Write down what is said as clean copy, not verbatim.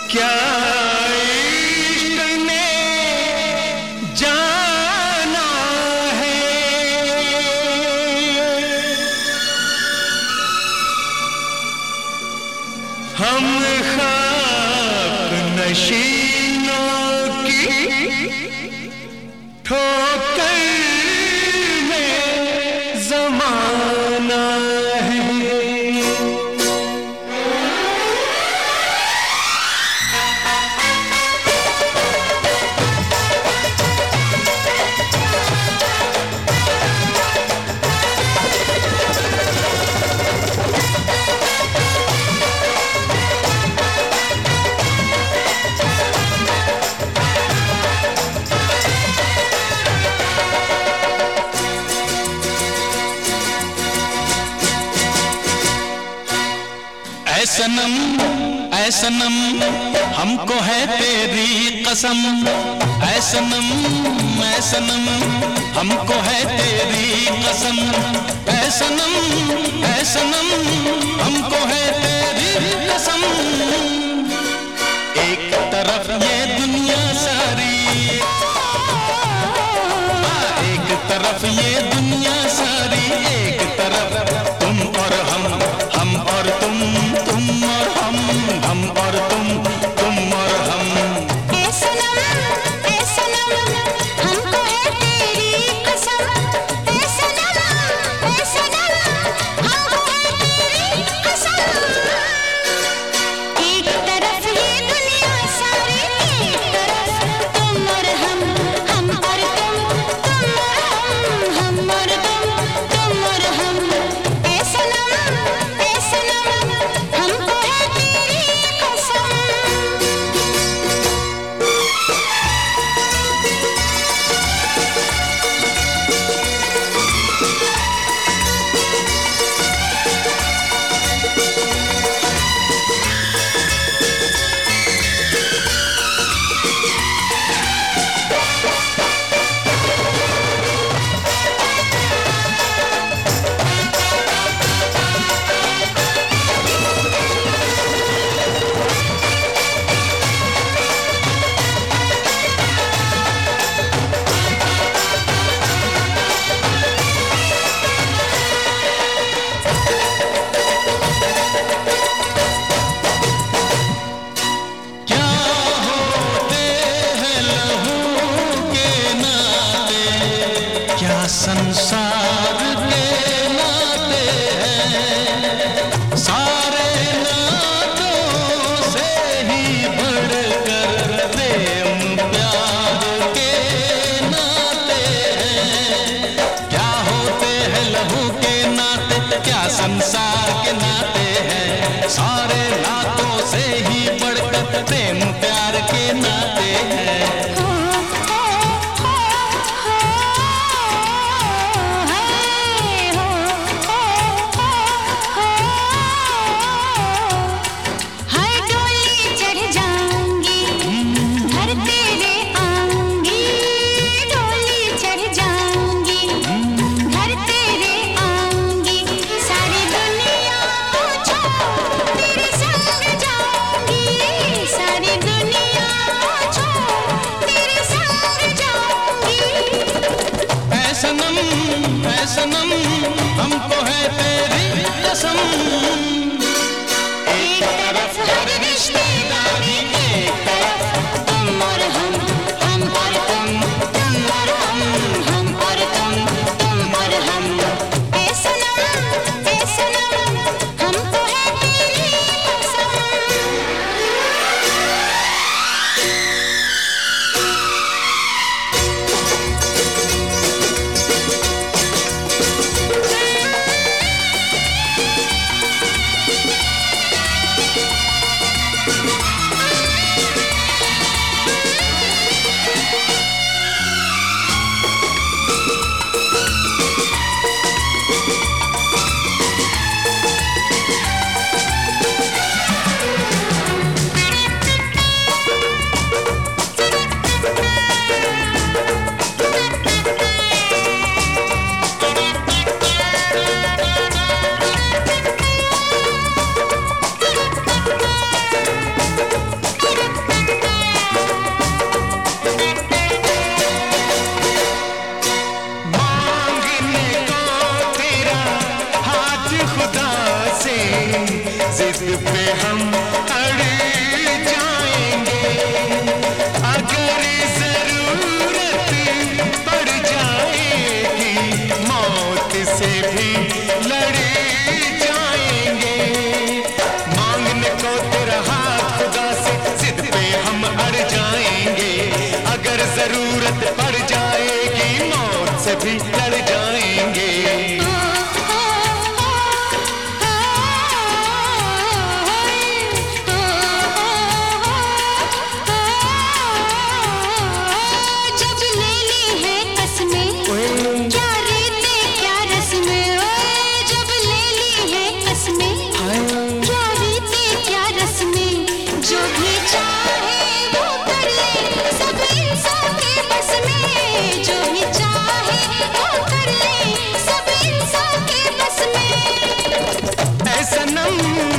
क्या इश्क ने जाना है, हम खाक नशीनों की ठोकर में ज़माना है। ऐ सनम हमको है तेरी कसम, ऐ सनम हमको है तेरी कसम, ऐ सनम हमको है तेरी कसम। एक तरफ ये दुनिया सारी, एक तरफ ये दुनिया सारी, एक तरफ तुम और हम और तुम और हम और तुम और हम। ऐ सनम हमको है तेरी कसम, ऐ सनम हमको है तेरी कसम। एक तरफ ये दुनिया सारी, एक तरफ तुम और हम और तुम और हम और तुम और हम। ऐ सनम हमको है तेरी कसम। संसार के नाते हैं, सारे नातों से ही बढ़कर प्रेम प्यार के नाते हैं। क्या होते हैं लहू के नाते, क्या संसार के नाते हैं, सारे नातों से ही बढ़कर प्रेम प्यार के नाते हैं। ऐ सनम हमको है तेरी कसम। एक तरफ हर रिश्तेदारी, एक तरफ तुम और हम और तुम और हम और तुम और हम। ऐ सनम हमको है तेरी कसम। पे हम अड़ जाएंगे। अगर जरूरत पड़ जाएगी मौत से भी लड़ जाएंगे। मांगने को तेरा हाथ खुदा से जिद पे हम अड़ जाएंगे। अगर जरूरत पड़ जाएगी मौत से भी लड़ जाएंगे। जब ले ली है कसमें क्या रीते क्या रस्में, जब ले ली है कसमें क्या रीते क्या रस्में, जो भी चाहे वो कर ले सब इंसान के बस में, जो भी चाहे वो कर ले सब इंसान के बस में। ऐ सनम